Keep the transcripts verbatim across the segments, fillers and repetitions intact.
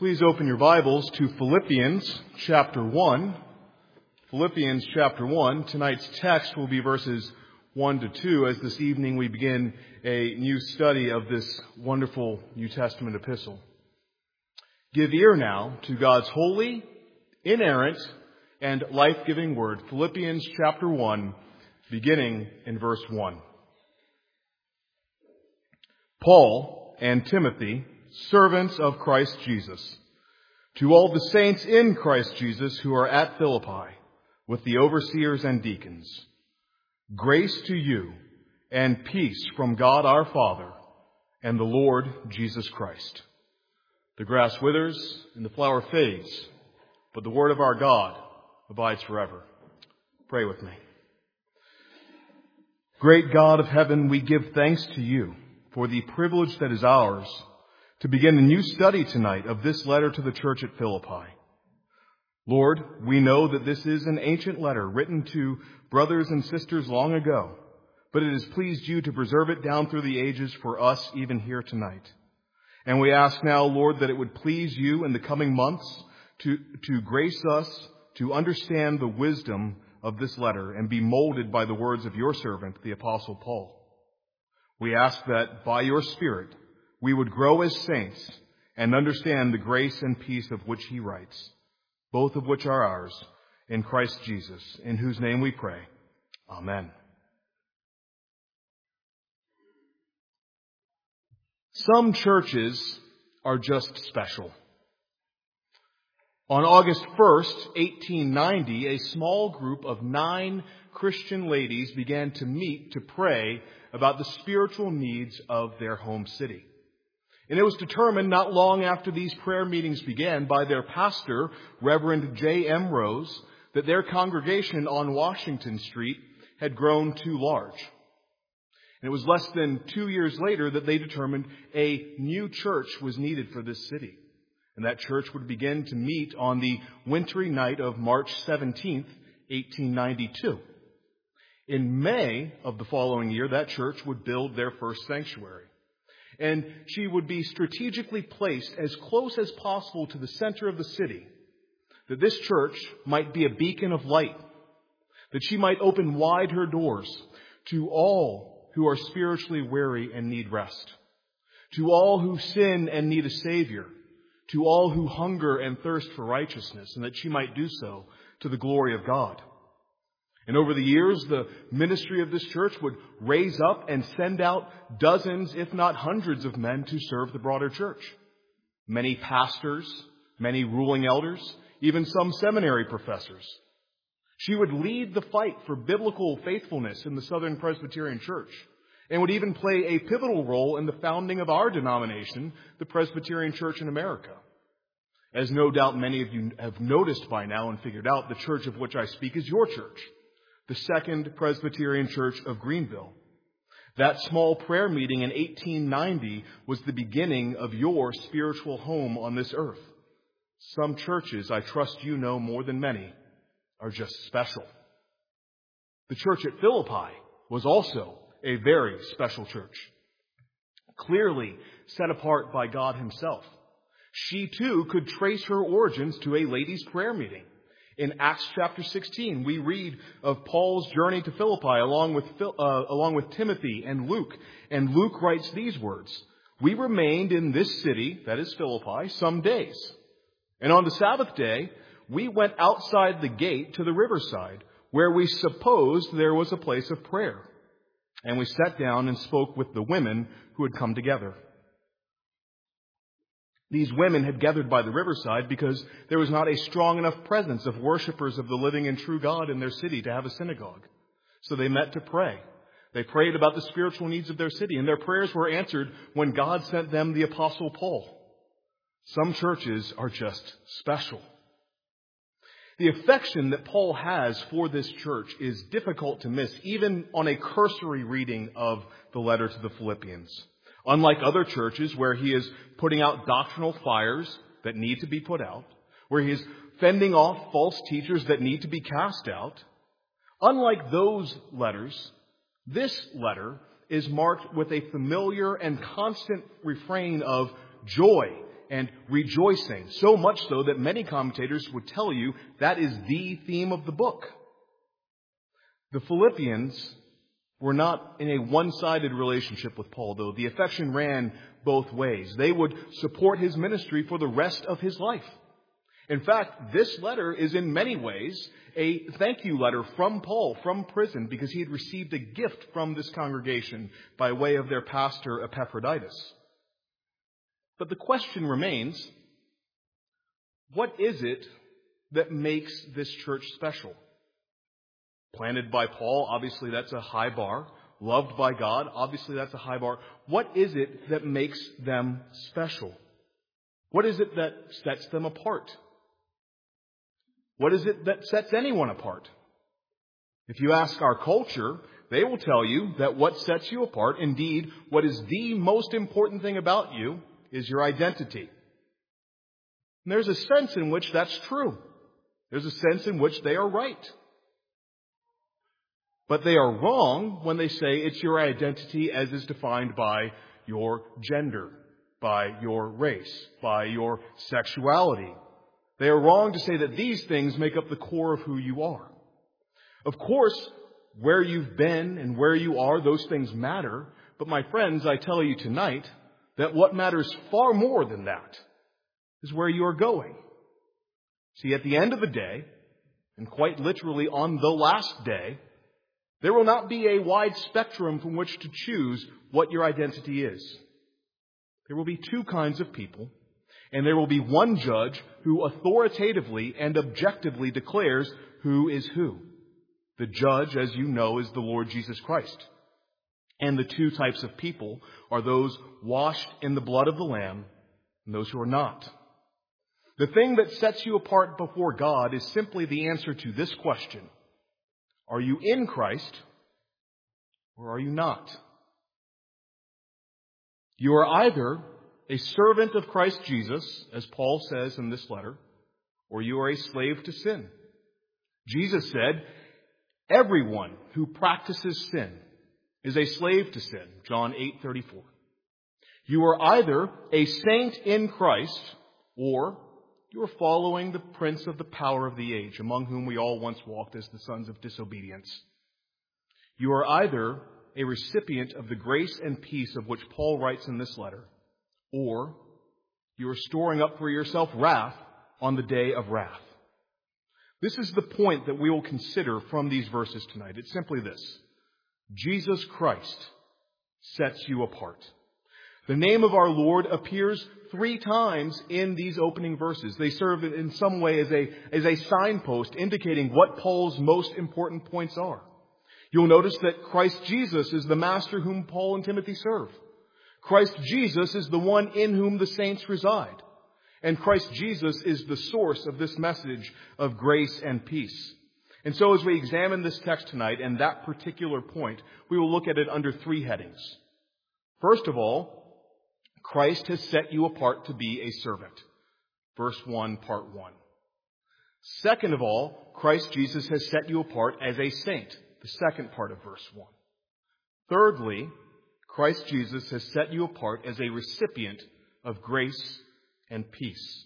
Please open your Bibles to Philippians chapter one. Philippians chapter one. Tonight's text will be verses one to two as this evening we begin a new study of this wonderful New Testament epistle. Give ear now to God's holy, inerrant, and life-giving word. Philippians chapter one, beginning in verse one. Paul and Timothy, servants of Christ Jesus, to all the saints in Christ Jesus who are at Philippi, with the overseers and deacons, grace to you and peace from God our Father and the Lord Jesus Christ. The grass withers and the flower fades, but the word of our God abides forever. Pray with me. Great God of heaven, we give thanks to you for the privilege that is ours to begin a new study tonight of this letter to the church at Philippi. Lord, we know that this is an ancient letter written to brothers and sisters long ago, but it has pleased you to preserve it down through the ages for us even here tonight. And we ask now, Lord, that it would please you in the coming months to, to grace us to understand the wisdom of this letter and be molded by the words of your servant, the Apostle Paul. We ask that by your Spirit, we would grow as saints and understand the grace and peace of which he writes, both of which are ours, in Christ Jesus, in whose name we pray. Amen. Some churches are just special. On August first, eighteen ninety, a small group of nine Christian ladies began to meet to pray about the spiritual needs of their home city. And it was determined not long after these prayer meetings began by their pastor, Reverend J M Rose, that their congregation on Washington Street had grown too large. And it was less than two years later that they determined a new church was needed for this city. And that church would begin to meet on the wintry night of March seventeenth, eighteen ninety-two. In May of the following year, that church would build their first sanctuary. And she would be strategically placed as close as possible to the center of the city, that this church might be a beacon of light, that she might open wide her doors to all who are spiritually weary and need rest, to all who sin and need a Savior, to all who hunger and thirst for righteousness, and that she might do so to the glory of God. And over the years, the ministry of this church would raise up and send out dozens, if not hundreds of men to serve the broader church. Many pastors, many ruling elders, even some seminary professors. She would lead the fight for biblical faithfulness in the Southern Presbyterian Church and would even play a pivotal role in the founding of our denomination, the Presbyterian Church in America. As no doubt many of you have noticed by now and figured out, the church of which I speak is your church, the Second Presbyterian Church of Greenville. That small prayer meeting in eighteen ninety was the beginning of your spiritual home on this earth. Some churches, I trust you know more than many, are just special. The church at Philippi was also a very special church, clearly set apart by God himself. She too could trace her origins to a ladies' prayer meeting. In Acts chapter sixteen, we read of Paul's journey to Philippi along with, uh, along with Timothy and Luke. And Luke writes these words, "We remained in this city," that is Philippi, "some days. And on the Sabbath day, we went outside the gate to the riverside, where we supposed there was a place of prayer. And we sat down and spoke with the women who had come together." These women had gathered by the riverside because there was not a strong enough presence of worshipers of the living and true God in their city to have a synagogue. So they met to pray. They prayed about the spiritual needs of their city, and their prayers were answered when God sent them the Apostle Paul. Some churches are just special. The affection that Paul has for this church is difficult to miss, even on a cursory reading of the letter to the Philippians. Unlike other churches where he is putting out doctrinal fires that need to be put out, where he is fending off false teachers that need to be cast out, unlike those letters, this letter is marked with a familiar and constant refrain of joy and rejoicing, so much so that many commentators would tell you that is the theme of the book. The Philippians were not in a one-sided relationship with Paul, though. The affection ran both ways. They would support his ministry for the rest of his life. In fact, this letter is in many ways a thank you letter from Paul from prison, because he had received a gift from this congregation by way of their pastor Epaphroditus. But the question remains, what is it that makes this church special? Planted by Paul, obviously that's a high bar. Loved by God, obviously that's a high bar. What is it that makes them special? What is it that sets them apart? What is it that sets anyone apart? If you ask our culture, they will tell you that what sets you apart, indeed, what is the most important thing about you, is your identity. And there's a sense in which that's true. There's a sense in which they are right. But they are wrong when they say it's your identity as is defined by your gender, by your race, by your sexuality. They are wrong to say that these things make up the core of who you are. Of course, where you've been and where you are, those things matter. But my friends, I tell you tonight that what matters far more than that is where you are going. See, at the end of the day, and quite literally on the last day, there will not be a wide spectrum from which to choose what your identity is. There will be two kinds of people, and there will be one judge who authoritatively and objectively declares who is who. The judge, as you know, is the Lord Jesus Christ. And the two types of people are those washed in the blood of the Lamb and those who are not. The thing that sets you apart before God is simply the answer to this question. Are you in Christ, or are you not? You are either a servant of Christ Jesus, as Paul says in this letter, or you are a slave to sin. Jesus said, everyone who practices sin is a slave to sin, John eight thirty-four. You are either a saint in Christ, or you are following the prince of the power of the age, among whom we all once walked as the sons of disobedience. You are either a recipient of the grace and peace of which Paul writes in this letter, or you are storing up for yourself wrath on the day of wrath. This is the point that we will consider from these verses tonight. It's simply this. Jesus Christ sets you apart. The name of our Lord appears three times in these opening verses. They serve in some way as a, as a signpost indicating what Paul's most important points are. You'll notice that Christ Jesus is the master whom Paul and Timothy serve. Christ Jesus is the one in whom the saints reside. And Christ Jesus is the source of this message of grace and peace. And so as we examine this text tonight and that particular point, we will look at it under three headings. First of all, Christ has set you apart to be a servant. Verse one, part one. Second of all, Christ Jesus has set you apart as a saint. The second part of verse one. Thirdly, Christ Jesus has set you apart as a recipient of grace and peace.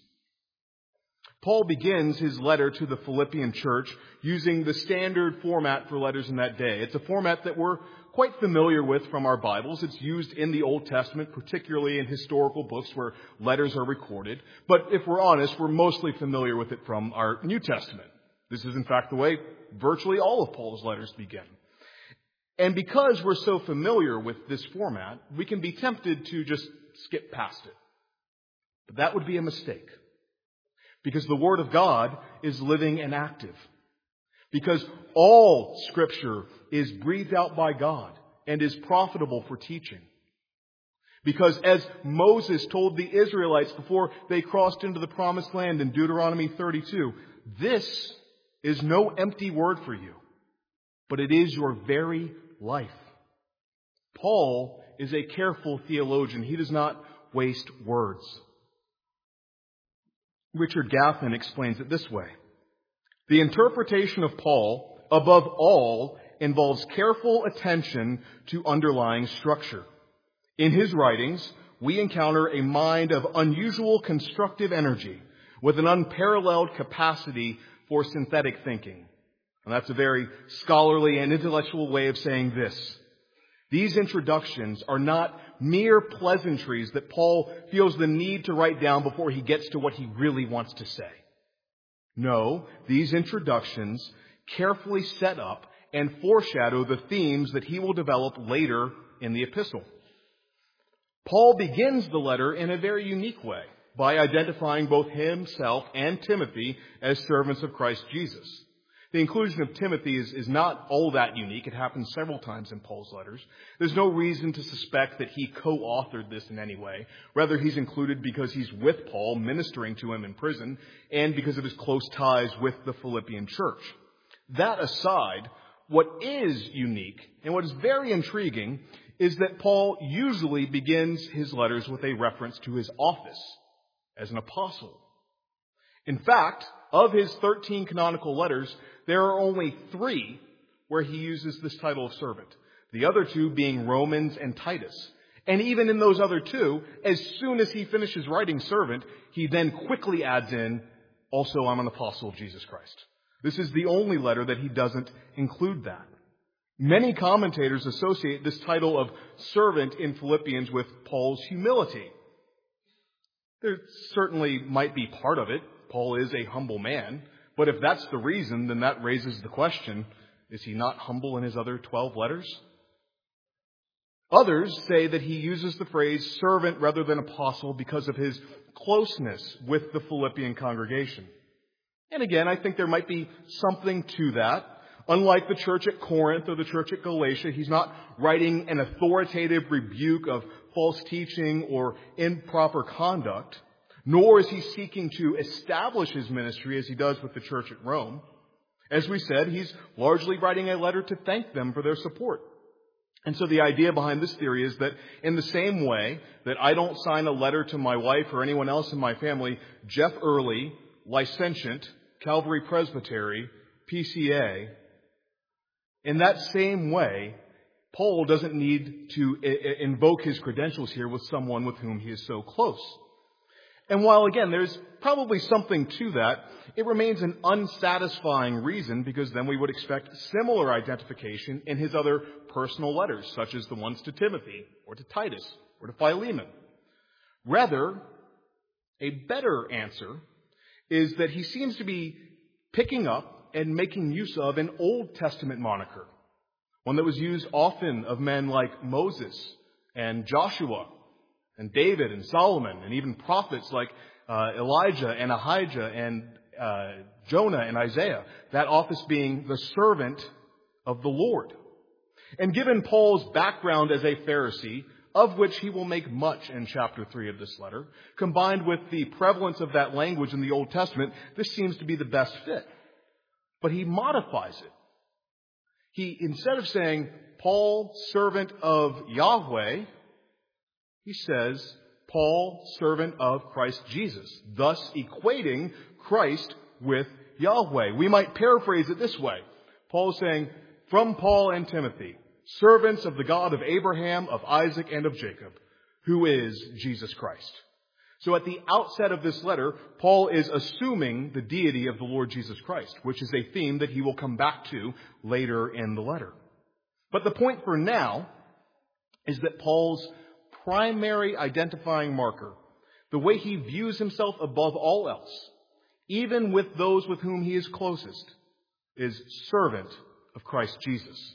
Paul begins his letter to the Philippian church using the standard format for letters in that day. It's a format that we're quite familiar with from our Bibles. It's used in the Old Testament, particularly in historical books where letters are recorded. But if we're honest, we're mostly familiar with it from our New Testament. This is, in fact, the way virtually all of Paul's letters begin. And because we're so familiar with this format, we can be tempted to just skip past it. But that would be a mistake. Because the Word of God is living and active. Because all Scripture is breathed out by God and is profitable for teaching. Because as Moses told the Israelites before they crossed into the Promised Land in Deuteronomy thirty-two, this is no empty word for you, but it is your very life. Paul is a careful theologian. He does not waste words. Richard Gaffin explains it this way. The interpretation of Paul, above all, involves careful attention to underlying structure. In his writings, we encounter a mind of unusual constructive energy with an unparalleled capacity for synthetic thinking. And that's a very scholarly and intellectual way of saying this. These introductions are not mere pleasantries that Paul feels the need to write down before he gets to what he really wants to say. No, these introductions carefully set up and foreshadow the themes that he will develop later in the epistle. Paul begins the letter in a very unique way by identifying both himself and Timothy as servants of Christ Jesus. The inclusion of Timothy is, is not all that unique. It happens several times in Paul's letters. There's no reason to suspect that he co-authored this in any way. Rather, he's included because he's with Paul, ministering to him in prison, and because of his close ties with the Philippian church. That aside, what is unique and what is very intriguing is that Paul usually begins his letters with a reference to his office as an apostle. In fact, of his thirteen canonical letters, there are only three where he uses this title of servant. The other two being Romans and Titus. And even in those other two, as soon as he finishes writing servant, he then quickly adds in, also I'm an apostle of Jesus Christ. This is the only letter that he doesn't include that. Many commentators associate this title of servant in Philippians with Paul's humility. There certainly might be part of it. Paul is a humble man. But if that's the reason, then that raises the question, is he not humble in his other twelve letters? Others say that he uses the phrase servant rather than apostle because of his closeness with the Philippian congregation. And again, I think there might be something to that. Unlike the church at Corinth or the church at Galatia, he's not writing an authoritative rebuke of false teaching or improper conduct, nor is he seeking to establish his ministry as he does with the church at Rome. As we said, he's largely writing a letter to thank them for their support. And so the idea behind this theory is that in the same way that I don't sign a letter to my wife or anyone else in my family, Jeff Early, licentiate, Calvary Presbytery, P C A, in that same way, Paul doesn't need to I- invoke his credentials here with someone with whom he is so close. And while, again, there's probably something to that, it remains an unsatisfying reason because then we would expect similar identification in his other personal letters, such as the ones to Timothy or to Titus or to Philemon. Rather, a better answer is that he seems to be picking up and making use of an Old Testament moniker, one that was used often of men like Moses and Joshua and David and Solomon and even prophets like uh, Elijah and Ahijah and uh, Jonah and Isaiah, that office being the servant of the Lord. And given Paul's background as a Pharisee, of which he will make much in chapter three of this letter, combined with the prevalence of that language in the Old Testament, this seems to be the best fit. But he modifies it. He, instead of saying, Paul, servant of Yahweh, he says, Paul, servant of Christ Jesus, thus equating Christ with Yahweh. We might paraphrase it this way. Paul is saying, from Paul and Timothy, servants of the God of Abraham, of Isaac, and of Jacob, who is Jesus Christ. So at the outset of this letter, Paul is assuming the deity of the Lord Jesus Christ, which is a theme that he will come back to later in the letter. But the point for now is that Paul's primary identifying marker, the way he views himself above all else, even with those with whom he is closest, is servant of Christ Jesus.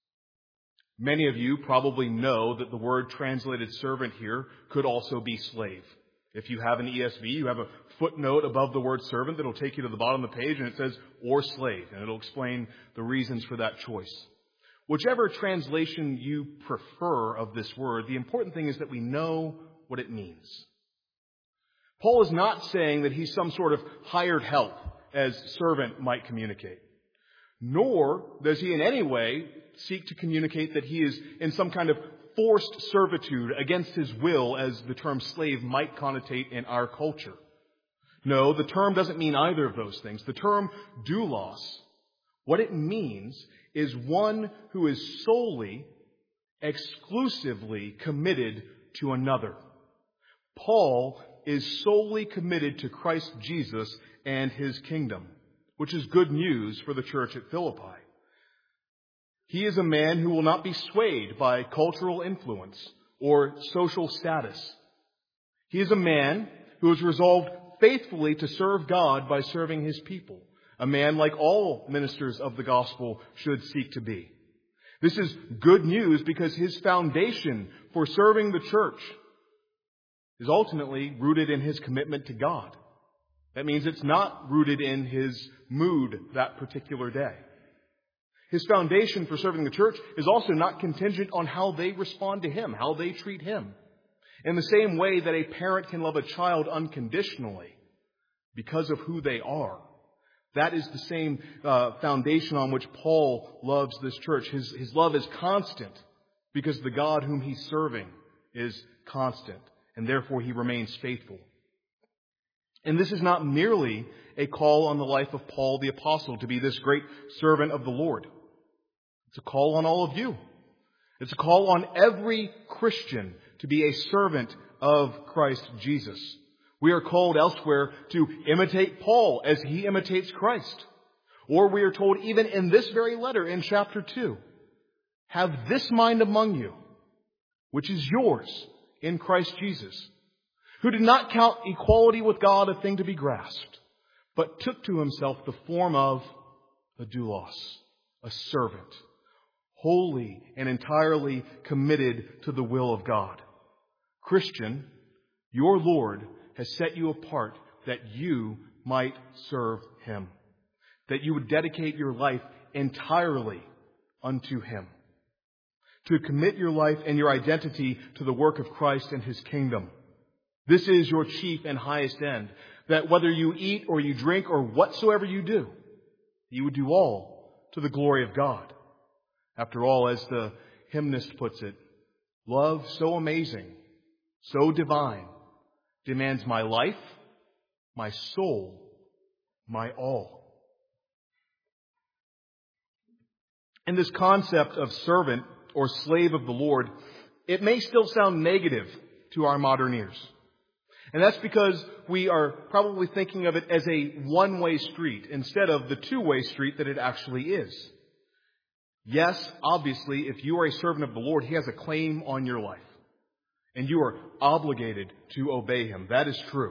Many of you probably know that the word translated servant here could also be slave. If you have an E S V, you have a footnote above the word servant that will take you to the bottom of the page, and it says, or slave, and it'll explain the reasons for that choice. Whichever translation you prefer of this word, the important thing is that we know what it means. Paul is not saying that he's some sort of hired help, as servant might communicate. Nor does he in any way seek to communicate that he is in some kind of forced servitude against his will, as the term slave might connotate in our culture. No, the term doesn't mean either of those things. The term doulos, what it means is one who is solely, exclusively committed to another. Paul is solely committed to Christ Jesus and his kingdom, which is good news for the church at Philippi. He is a man who will not be swayed by cultural influence or social status. He is a man who is resolved faithfully to serve God by serving his people, a man like all ministers of the gospel should seek to be. This is good news because his foundation for serving the church is ultimately rooted in his commitment to God. That means it's not rooted in his mood that particular day. His foundation for serving the church is also not contingent on how they respond to him, how they treat him. In the same way that a parent can love a child unconditionally because of who they are, that is the same uh, foundation on which Paul loves this church. His, his love is constant because the God whom he's serving is constant, and therefore he remains faithful. And this is not merely a call on the life of Paul the Apostle to be this great servant of the Lord. It's a call on all of you. It's a call on every Christian to be a servant of Christ Jesus. We are called elsewhere to imitate Paul as he imitates Christ. Or we are told even in this very letter in chapter two, have this mind among you, which is yours in Christ Jesus, who did not count equality with God a thing to be grasped, but took to himself the form of a doulos, a servant, holy and entirely committed to the will of God. Christian, your Lord has set you apart that you might serve him, that you would dedicate your life entirely unto him, to commit your life and your identity to the work of Christ and his kingdom. This is your chief and highest end, that whether you eat or you drink or whatsoever you do, you would do all to the glory of God. After all, as the hymnist puts it, love so amazing, so divine, demands my life, my soul, my all. And this concept of servant or slave of the Lord, it may still sound negative to our modern ears. And that's because we are probably thinking of it as a one-way street instead of the two-way street that it actually is. Yes, obviously, if you are a servant of the Lord, he has a claim on your life. And you are obligated to obey him. That is true.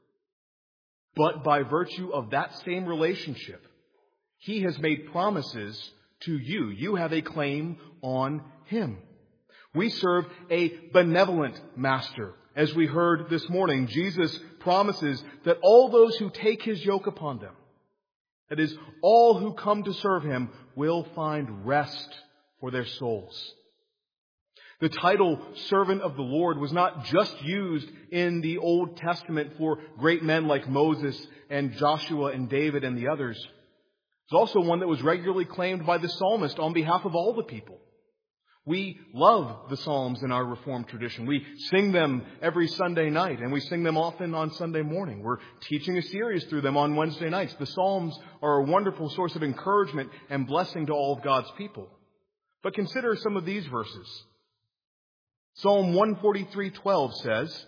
But by virtue of that same relationship, he has made promises to you. You have a claim on him. We serve a benevolent master. As we heard this morning, Jesus promises that all those who take his yoke upon them, that is, all who come to serve him, will find rest for their souls. The title servant of the Lord was not just used in the Old Testament for great men like Moses and Joshua and David and the others. It's also one that was regularly claimed by the psalmist on behalf of all the people. We love the Psalms in our Reformed tradition. We sing them every Sunday night, and we sing them often on Sunday morning. We're teaching a series through them on Wednesday nights. The Psalms are a wonderful source of encouragement and blessing to all of God's people. But consider some of these verses. Psalm one forty-three twelve says,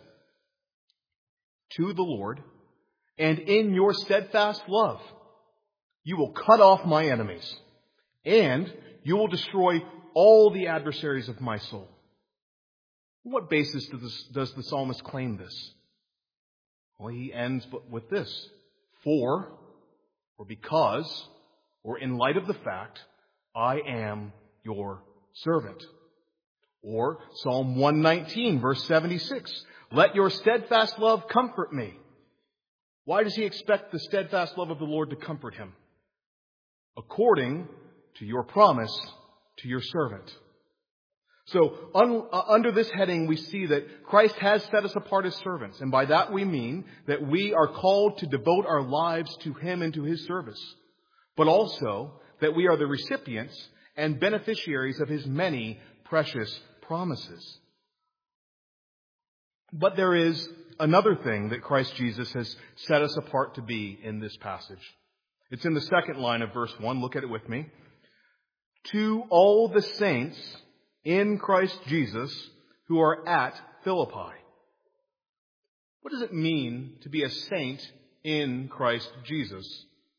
to the Lord, and in your steadfast love, you will cut off my enemies, and you will destroy all the adversaries of my soul. What basis does, this, does the psalmist claim this? Well, he ends with this. For, or because, or in light of the fact, I am your servant. Or Psalm one nineteen, verse seventy-six. Let your steadfast love comfort me. Why does he expect the steadfast love of the Lord to comfort him? According to your promise to your servant. So un, uh, under this heading, we see that Christ has set us apart as servants. And by that we mean that we are called to devote our lives to him and to his service. But also that we are the recipients and beneficiaries of his many precious promises. But there is another thing that Christ Jesus has set us apart to be in this passage. It's in the second line of verse one. Look at it with me. To all the saints in Christ Jesus who are at Philippi. What does it mean to be a saint in Christ Jesus?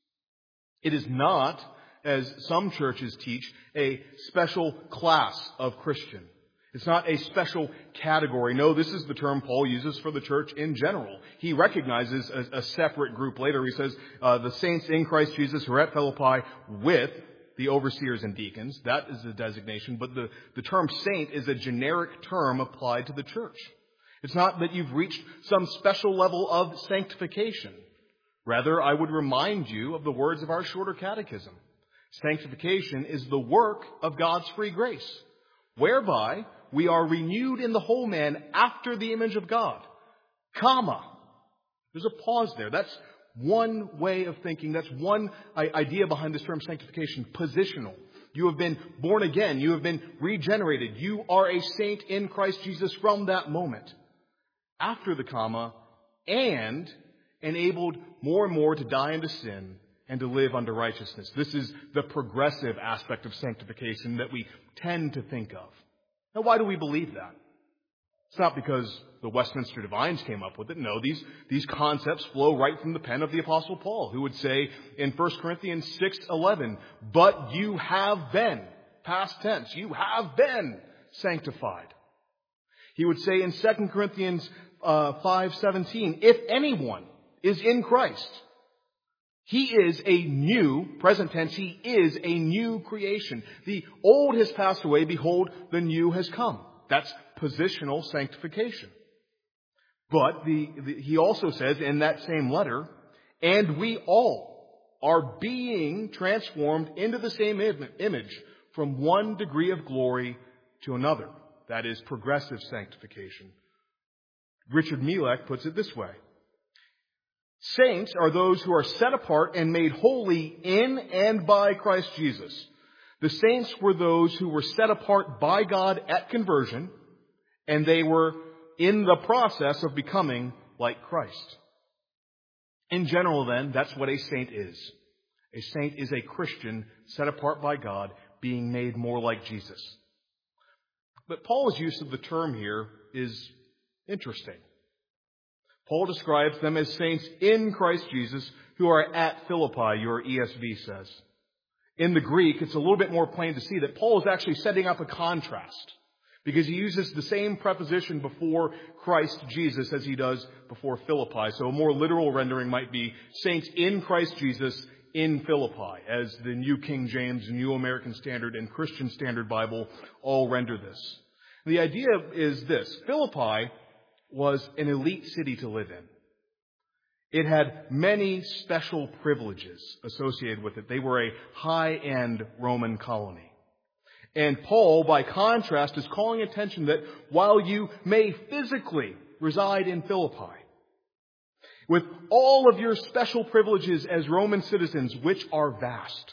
It is not, as some churches teach, a special class of Christian. It's not a special category. No, this is the term Paul uses for the church in general. He recognizes a, a separate group later. He says, uh, the saints in Christ Jesus who are at Philippi with the overseers and deacons. That is the designation. But the, the term saint is a generic term applied to the church. It's not that you've reached some special level of sanctification. Rather, I would remind you of the words of our shorter catechism. Sanctification is the work of God's free grace, whereby we are renewed in the whole man after the image of God. Comma. There's a pause there. That's one way of thinking. That's one idea behind this term sanctification. Positional. You have been born again. You have been regenerated. You are a saint in Christ Jesus from that moment. After the comma, and enabled more and more to die into sin and to live unto righteousness. This is the progressive aspect of sanctification that we tend to think of. Now, why do we believe that? It's not because the Westminster Divines came up with it. No, these, these concepts flow right from the pen of the Apostle Paul, who would say in First Corinthians six eleven, but you have been, past tense, you have been sanctified. He would say in Second Corinthians uh, five seventeen, if anyone is in Christ, he is a new, present tense, he is a new creation. The old has passed away, behold, the new has come. That's positional sanctification. But the, the, he also says in that same letter, and we all are being transformed into the same image from one degree of glory to another. That is progressive sanctification. Richard Milek puts it this way. Saints are those who are set apart and made holy in and by Christ Jesus. The saints were those who were set apart by God at conversion, and they were in the process of becoming like Christ. In general, then, that's what a saint is. A saint is a Christian set apart by God, being made more like Jesus. But Paul's use of the term here is interesting. Paul describes them as saints in Christ Jesus who are at Philippi, your E S V says. In the Greek, it's a little bit more plain to see that Paul is actually setting up a contrast, because he uses the same preposition before Christ Jesus as he does before Philippi. So a more literal rendering might be saints in Christ Jesus in Philippi, as the New King James, New American Standard, and Christian Standard Bible all render this. The idea is this. Philippi was an elite city to live in. It had many special privileges associated with it. They were a high-end Roman colony. And Paul, by contrast, is calling attention that while you may physically reside in Philippi, with all of your special privileges as Roman citizens, which are vast,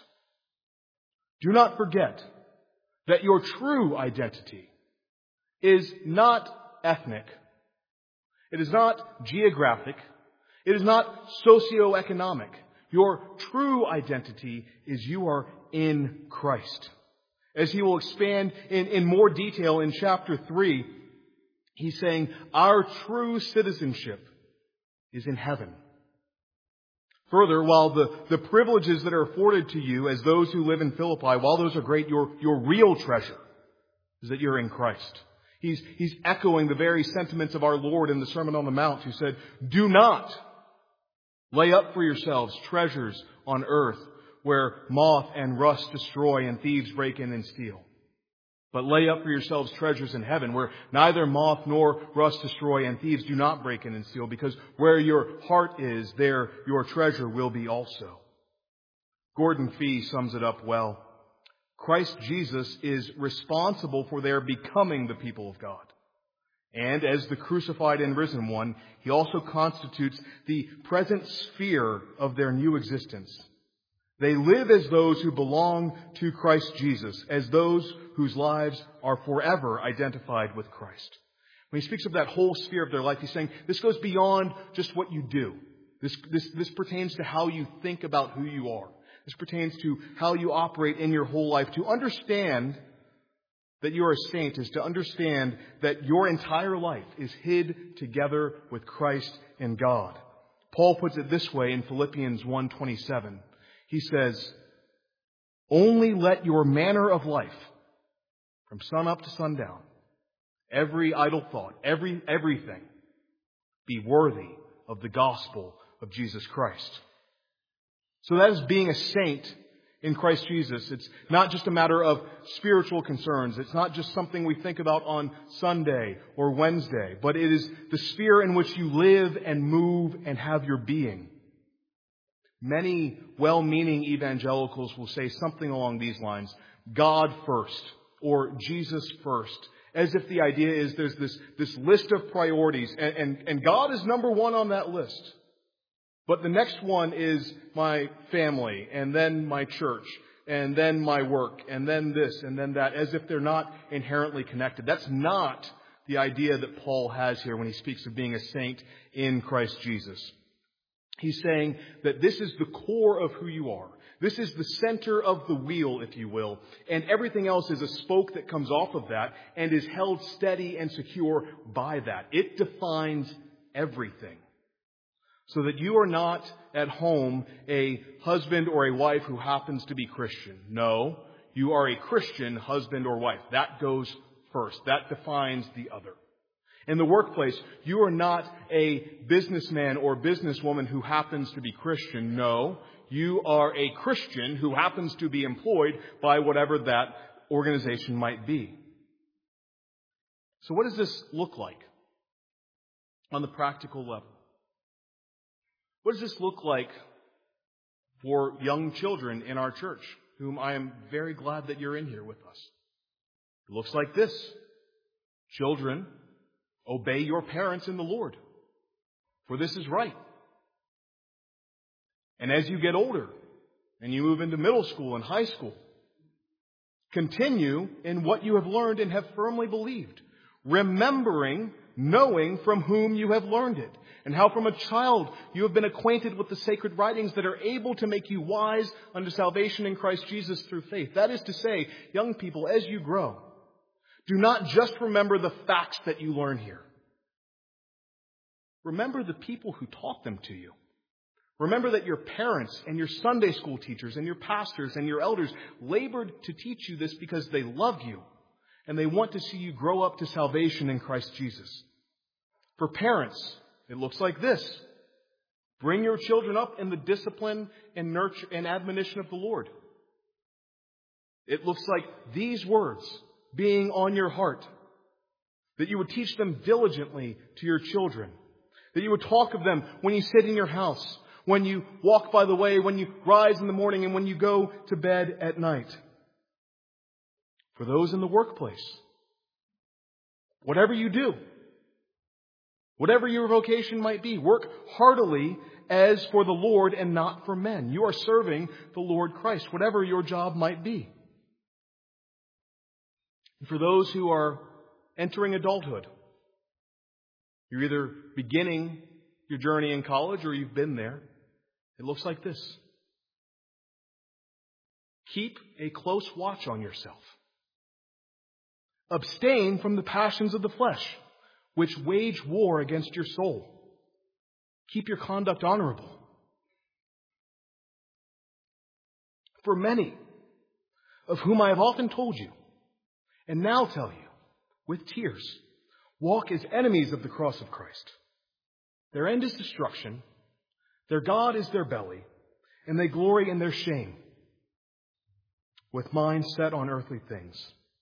do not forget that your true identity is not ethnic. It is not geographic. It is not socioeconomic. Your true identity is you are in Christ. As he will expand in, in more detail in chapter three, he's saying our true citizenship is in heaven. Further, while the, the privileges that are afforded to you as those who live in Philippi, while those are great, your, your real treasure is that you're in Christ. He's, he's echoing the very sentiments of our Lord in the Sermon on the Mount, who said, do not lay up for yourselves treasures on earth where moth and rust destroy and thieves break in and steal. But lay up for yourselves treasures in heaven where neither moth nor rust destroy and thieves do not break in and steal, because where your heart is, there your treasure will be also. Gordon Fee sums it up well. Christ Jesus is responsible for their becoming the people of God. And as the crucified and risen one, he also constitutes the present sphere of their new existence. They live as those who belong to Christ Jesus, as those whose lives are forever identified with Christ. When he speaks of that whole sphere of their life, he's saying this goes beyond just what you do. This, this, this pertains to how you think about who you are. This pertains to how you operate in your whole life. To understand that you are a saint is to understand that your entire life is hid together with Christ and God. Paul puts it this way in Philippians one twenty-seven. He says, "Only let your manner of life, from sun up to sundown, every idle thought, every everything, be worthy of the gospel of Jesus Christ." So that is being a saint in Christ Jesus. It's not just a matter of spiritual concerns. It's not just something we think about on Sunday or Wednesday, but it is the sphere in which you live and move and have your being. Many well-meaning evangelicals will say something along these lines: God first, or Jesus first, as if the idea is there's this, this list of priorities, and, and, and God is number one on that list. But the next one is my family, and then my church, and then my work, and then this, and then that, as if they're not inherently connected. That's not the idea that Paul has here when he speaks of being a saint in Christ Jesus. He's saying that this is the core of who you are. This is the center of the wheel, if you will, and everything else is a spoke that comes off of that and is held steady and secure by that. It defines everything. So that you are not at home a husband or a wife who happens to be Christian. No, you are a Christian husband or wife. That goes first. That defines the other. In the workplace, you are not a businessman or businesswoman who happens to be Christian. No, you are a Christian who happens to be employed by whatever that organization might be. So what does this look like on the practical level? What does this look like for young children in our church, whom I am very glad that you're in here with us? It looks like this. Children, obey your parents in the Lord, for this is right. And as you get older and you move into middle school and high school, continue in what you have learned and have firmly believed, remembering, knowing from whom you have learned it, and how from a child you have been acquainted with the sacred writings that are able to make you wise unto salvation in Christ Jesus through faith. That is to say, young people, as you grow, do not just remember the facts that you learn here. Remember the people who taught them to you. Remember that your parents and your Sunday school teachers and your pastors and your elders labored to teach you this because they love you and they want to see you grow up to salvation in Christ Jesus. For parents, it looks like this. Bring your children up in the discipline and nurture and admonition of the Lord. It looks like these words being on your heart, that you would teach them diligently to your children, that you would talk of them when you sit in your house, when you walk by the way, when you rise in the morning, and when you go to bed at night. For those in the workplace, whatever you do, whatever your vocation might be, work heartily as for the Lord and not for men. You are serving the Lord Christ, whatever your job might be. And for those who are entering adulthood, you're either beginning your journey in college or you've been there. It looks like this. Keep a close watch on yourself. Abstain from the passions of the flesh, which wage war against your soul. Keep your conduct honorable. For many, of whom I have often told you, and now tell you, with tears, walk as enemies of the cross of Christ. Their end is destruction, their God is their belly, and they glory in their shame, with minds set on earthly things.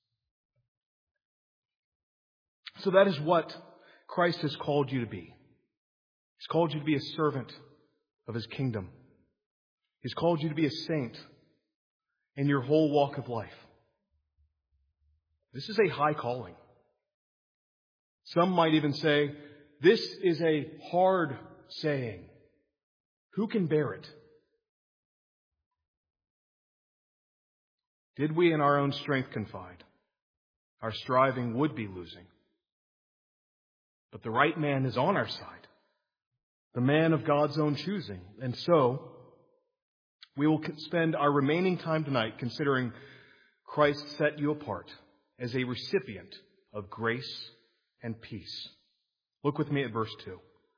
So that is what Christ has called you to be. He's called you to be a servant of His kingdom. He's called you to be a saint in your whole walk of life. This is a high calling. Some might even say, this is a hard saying. Who can bear it? Did we in our own strength confide, our striving would be losing. But the right man is on our side, the man of God's own choosing. And so, we will spend our remaining time tonight considering Christ set you apart as a recipient of grace and peace. Look with me at verse two.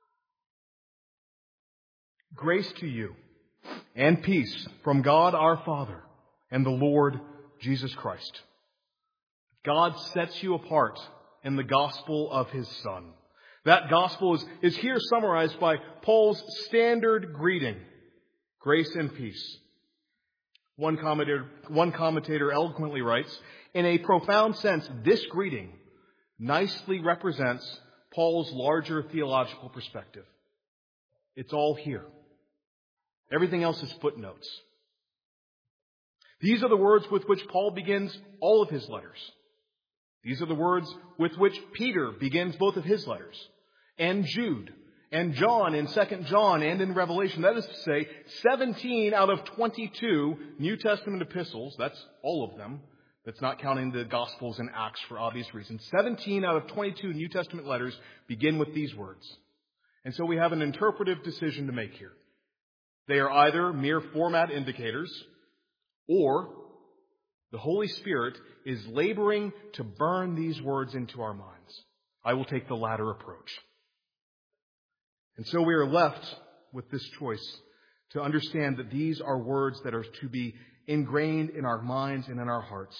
Grace to you and peace from God our Father and the Lord Jesus Christ. God sets you apart in the gospel of his Son. That gospel is, is here summarized by Paul's standard greeting, grace and peace. One commentator, one commentator eloquently writes, in a profound sense, this greeting nicely represents Paul's larger theological perspective. It's all here. Everything else is footnotes. These are the words with which Paul begins all of his letters. These are the words with which Peter begins both of his letters, and Jude, and John in Second John, and in Revelation. That is to say, seventeen out of twenty-two New Testament epistles, that's all of them, that's not counting the Gospels and Acts for obvious reasons, seventeen out of twenty-two New Testament letters begin with these words. And so we have an interpretive decision to make here. They are either mere format indicators, or the Holy Spirit is laboring to burn these words into our minds. I will take the latter approach. And so we are left with this choice to understand that these are words that are to be ingrained in our minds and in our hearts.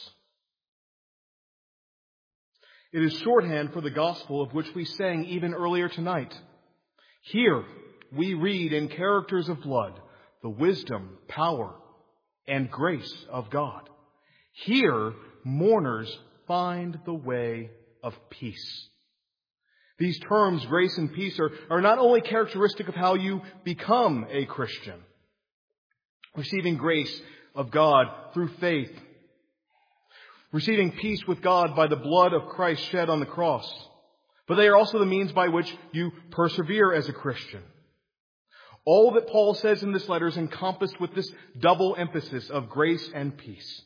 It is shorthand for the gospel of which we sang even earlier tonight. Here we read in characters of blood the wisdom, power, and grace of God. Here mourners find the way of peace. These terms, grace and peace, are, are not only characteristic of how you become a Christian, receiving grace of God through faith, receiving peace with God by the blood of Christ shed on the cross, but they are also the means by which you persevere as a Christian. All that Paul says in this letter is encompassed with this double emphasis of grace and peace.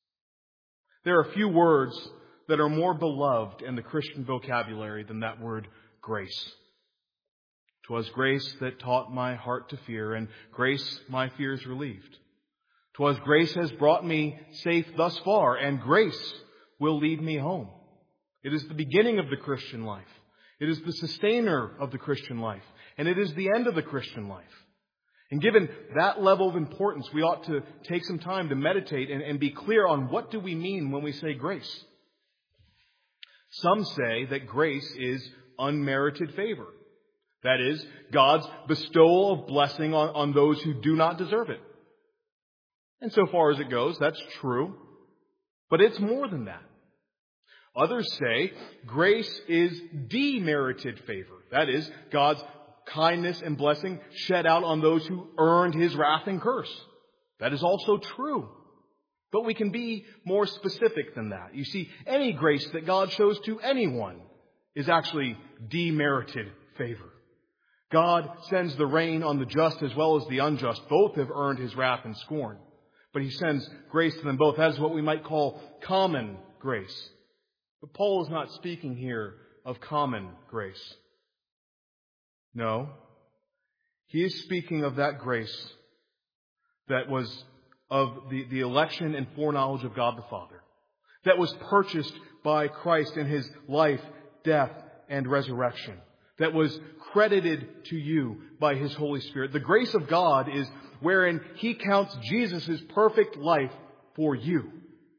There are few words that are more beloved in the Christian vocabulary than that word grace. 'Twas grace that taught my heart to fear, and grace my fears relieved. 'Twas grace has brought me safe thus far, and grace will lead me home. It is the beginning of the Christian life. It is the sustainer of the Christian life. And it is the end of the Christian life. And given that level of importance, we ought to take some time to meditate and, and be clear on what do we mean when we say grace. Some say that grace is unmerited favor. That is, God's bestowal of blessing on, on those who do not deserve it. And so far as it goes, that's true. But it's more than that. Others say grace is demerited favor. That is, God's kindness and blessing shed out on those who earned his wrath and curse. That is also true. But we can be more specific than that. You see, any grace that God shows to anyone is actually demerited favor. God sends the rain on the just as well as the unjust. Both have earned his wrath and scorn. But he sends grace to them both. That is what we might call common grace. But Paul is not speaking here of common grace. No. He is speaking of that grace that was of the, the election and foreknowledge of God the Father, that was purchased by Christ in his life, death, and resurrection, that was credited to you by his Holy Spirit. The grace of God is wherein he counts Jesus' perfect life for you.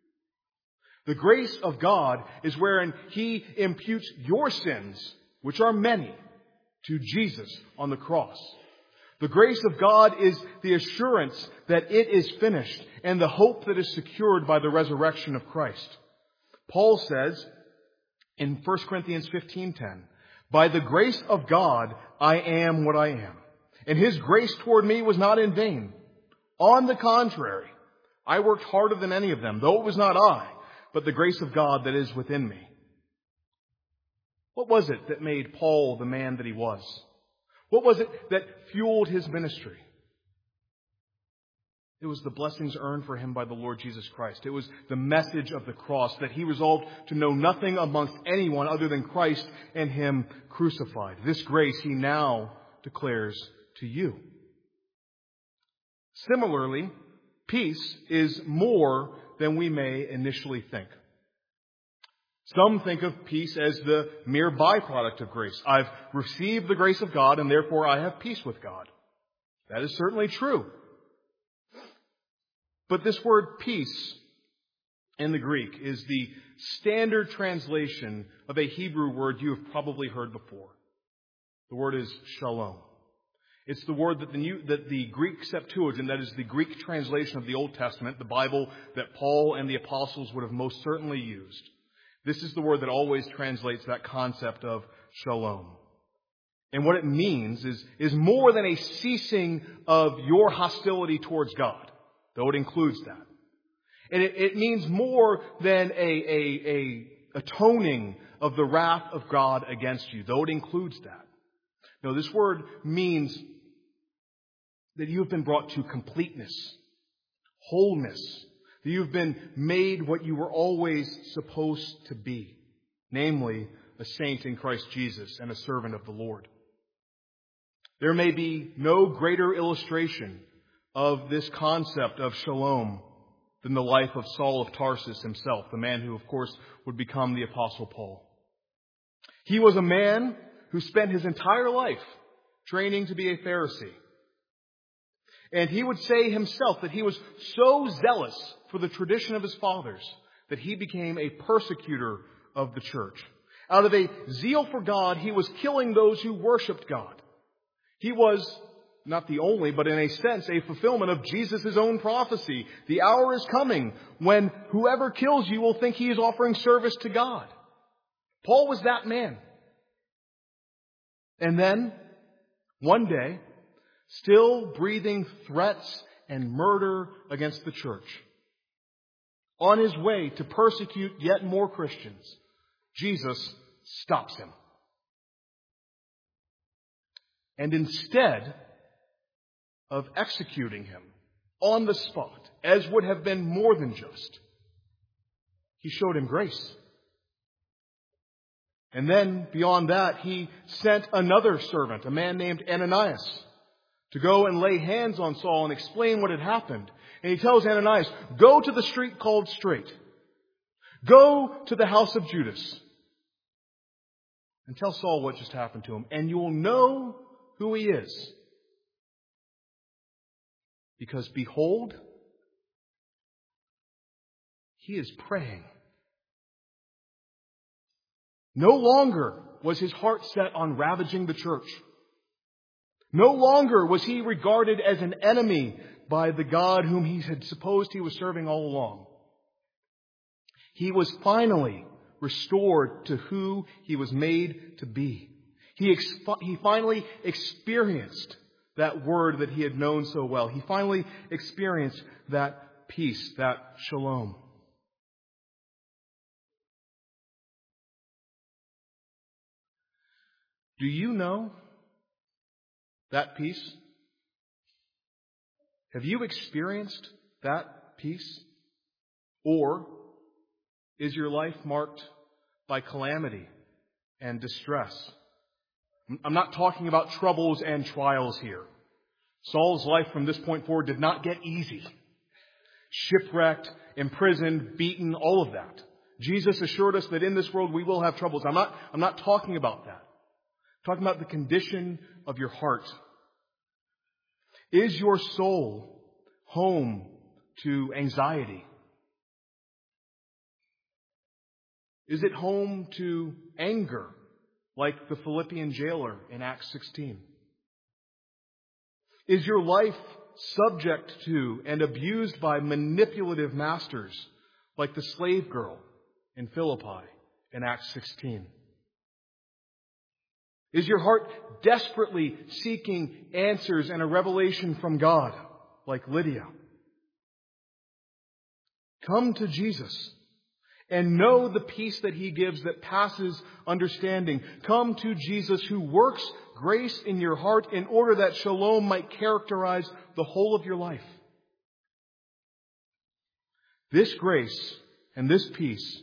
The grace of God is wherein he imputes your sins, which are many, to Jesus on the cross. The grace of God is the assurance that it is finished and the hope that is secured by the resurrection of Christ. Paul says in First Corinthians fifteen ten, by the grace of God, I am what I am. And his grace toward me was not in vain. On the contrary, I worked harder than any of them, though it was not I, but the grace of God that is within me. What was it that made Paul the man that he was? What was it that fueled his ministry? It was the blessings earned for him by the Lord Jesus Christ. It was the message of the cross, that he resolved to know nothing amongst anyone other than Christ and him crucified. This grace he now declares to you. Similarly, peace is more than we may initially think. Some think of peace as the mere byproduct of grace. I've received the grace of God, and therefore I have peace with God. That is certainly true. But this word peace in the Greek is the standard translation of a Hebrew word you have probably heard before. The word is shalom. It's the word that the, New, that the Greek Septuagint, that is the Greek translation of the Old Testament, the Bible that Paul and the apostles would have most certainly used. This is the word that always translates that concept of shalom. And what it means is, is more than a ceasing of your hostility towards God, though it includes that. And it, it means more than a, a, a atoning of the wrath of God against you, though it includes that. No, this word means that you have been brought to completeness, wholeness, that you've been made what you were always supposed to be, namely a saint in Christ Jesus and a servant of the Lord. There may be no greater illustration of this concept of shalom than the life of Saul of Tarsus himself, the man who, of course, would become the Apostle Paul. He was a man who spent his entire life training to be a Pharisee. And he would say himself that he was so zealous for the tradition of his fathers that he became a persecutor of the church. Out of a zeal for God, he was killing those who worshipped God. He was not the only, but in a sense, a fulfillment of Jesus' own prophecy. The hour is coming when whoever kills you will think he is offering service to God. Paul was that man. And then, one day, still breathing threats and murder against the church, on his way to persecute yet more Christians, Jesus stops him. And instead of executing him on the spot, as would have been more than just, he showed him grace. And then, beyond that, he sent another servant, a man named Ananias, to go and lay hands on Saul and explain what had happened. And he tells Ananias, go to the street called Straight. Go to the house of Judas. And tell Saul what just happened to him. And you will know who he is. Because behold, he is praying. No longer was his heart set on ravaging the church. No longer was he regarded as an enemy by the God whom he had supposed he was serving all along. He was finally restored to who he was made to be. He, exp- he finally experienced that word that he had known so well. He finally experienced that peace, that shalom. Do you know that peace? Have you experienced that peace? Or is your life marked by calamity and distress? I'm not talking about troubles and trials here. Saul's life from this point forward did not get easy. Shipwrecked, imprisoned, beaten, all of that. Jesus assured us that in this world we will have troubles. I'm not, I'm not talking about that. I'm talking about the condition of your heart. Is your soul home to anxiety? Is it home to anger, like the Philippian jailer in Acts sixteen? Is your life subject to and abused by manipulative masters, like the slave girl in Philippi in Acts sixteen? Is your heart desperately seeking answers and a revelation from God, like Lydia? Come to Jesus and know the peace that He gives that passes understanding. Come to Jesus who works grace in your heart in order that shalom might characterize the whole of your life. This grace and this peace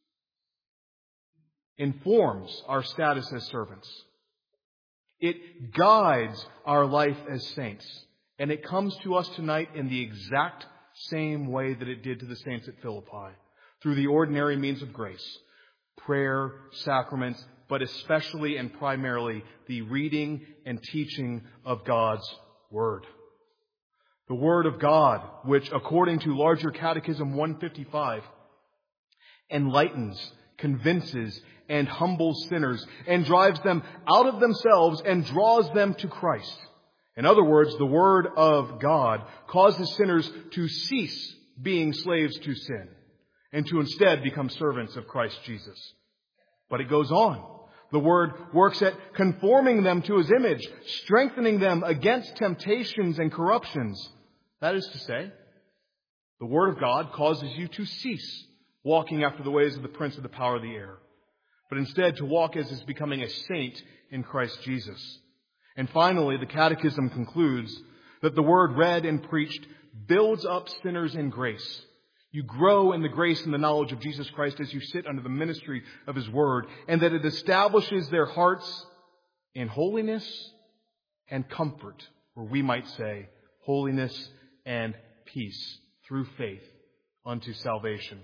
informs our status as servants. It guides our life as saints. And it comes to us tonight in the exact same way that it did to the saints at Philippi, through the ordinary means of grace. prayer, sacraments, but especially and primarily the reading and teaching of God's Word. The Word of God, which according to Larger Catechism one fifty-five, enlightens, convinces, and humbles sinners, and drives them out of themselves and draws them to Christ. In other words, the Word of God causes sinners to cease being slaves to sin and to instead become servants of Christ Jesus. But it goes on. The Word works at conforming them to His image, strengthening them against temptations and corruptions. That is to say, the Word of God causes you to cease walking after the ways of the prince of the power of the air, but instead to walk as is becoming a saint in Christ Jesus. And finally, the Catechism concludes that the Word read and preached builds up sinners in grace. You grow in the grace and the knowledge of Jesus Christ as you sit under the ministry of His Word, and that it establishes their hearts in holiness and comfort, or we might say holiness and peace through faith unto salvation.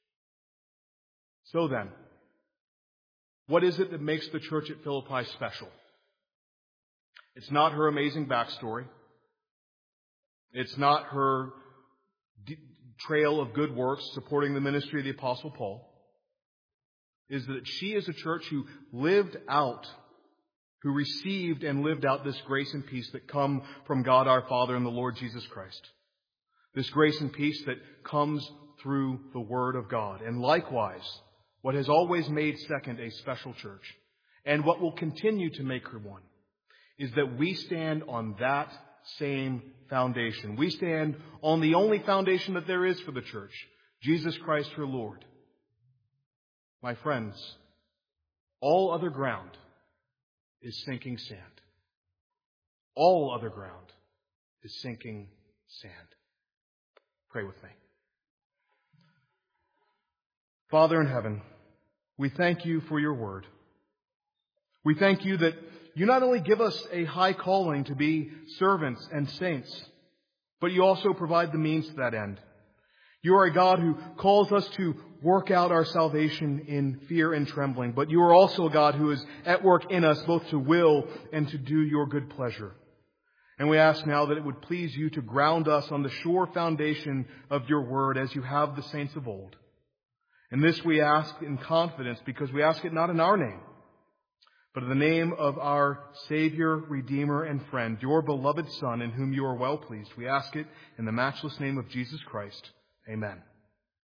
So then, what is it that makes the church at Philippi special? It's not her amazing backstory. It's not her d- trail of good works supporting the ministry of the Apostle Paul. It is that she is a church who lived out, who received and lived out this grace and peace that come from God our Father and the Lord Jesus Christ. This grace and peace that comes through the Word of God. And likewise, what has always made Second a special church, and what will continue to make her one, is that we stand on that same foundation. We stand on the only foundation that there is for the church, Jesus Christ her Lord. My friends, all other ground is sinking sand. All other ground is sinking sand. Pray with me. Father in heaven, we thank You for Your Word. We thank You that You not only give us a high calling to be servants and saints, but You also provide the means to that end. You are a God who calls us to work out our salvation in fear and trembling, but You are also a God who is at work in us both to will and to do Your good pleasure. And we ask now that it would please You to ground us on the sure foundation of Your Word as You have the saints of old. And this we ask in confidence because we ask it not in our name, but in the name of our Savior, Redeemer, and Friend, Your beloved Son, in whom You are well pleased. We ask it in the matchless name of Jesus Christ. Amen.